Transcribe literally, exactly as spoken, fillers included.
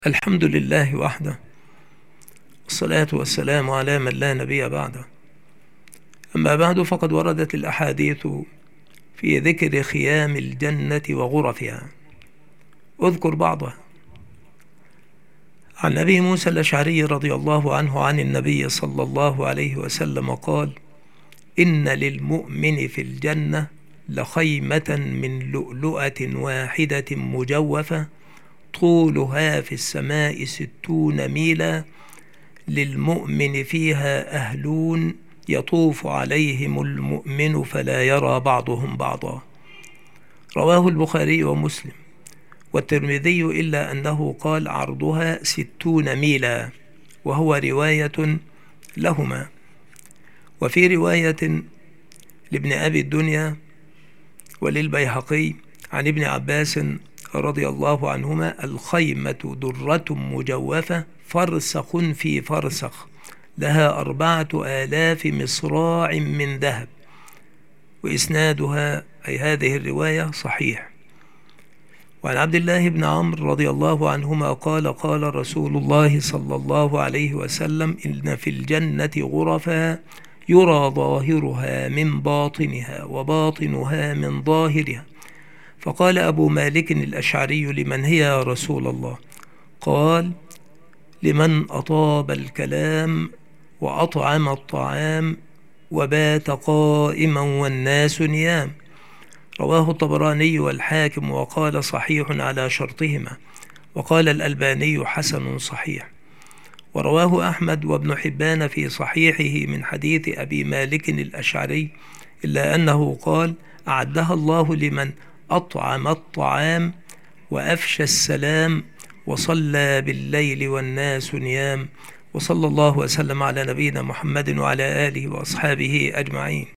الحمد لله وحده، والصلاة والسلام على من لا نبي بعده. أما بعد، فقد وردت الأحاديث في ذكر خيام الجنة وغرفها. أذكر بعضها. عن أبي موسى الأشعري رضي الله عنه عن النبي صلى الله عليه وسلم قال: إن للمؤمن في الجنة لخيمة من لؤلؤة واحدة مجوفة طولها في السماء ستون ميلا، للمؤمن فيها أهلون يطوف عليهم المؤمن فلا يرى بعضهم بعضا. رواه البخاري ومسلم والترمذي، إلا أنه قال عرضها ستون ميلا، وهو رواية لهما. وفي رواية لابن أبي الدنيا وللبيهقي عن ابن عباس رضي الله عنهما: الخيمة درة مجوفة فرسخ في فرسخ، لها أربعة آلاف مصراع من ذهب. وإسنادها أي هذه الرواية صحيح. وعن عبد الله بن عمرو رضي الله عنهما قال: قال رسول الله صلى الله عليه وسلم: إن في الجنة غرفا يرى ظاهرها من باطنها وباطنها من ظاهرها. فقال أبو مالك الأشعري: لمن هي يا رسول الله؟ قال: لمن أطاب الكلام وأطعم الطعام وبات قائما والناس نيام. رواه الطبراني والحاكم وقال صحيح على شرطهما، وقال الألباني حسن صحيح. ورواه أحمد وابن حبان في صحيحه من حديث أبي مالك الأشعري، إلا أنه قال: أعدها الله لمن أطعم الطعام وأفشى السلام وصلى بالليل والناس نيام. وصلى الله وسلم على نبينا محمد وعلى آله وأصحابه أجمعين.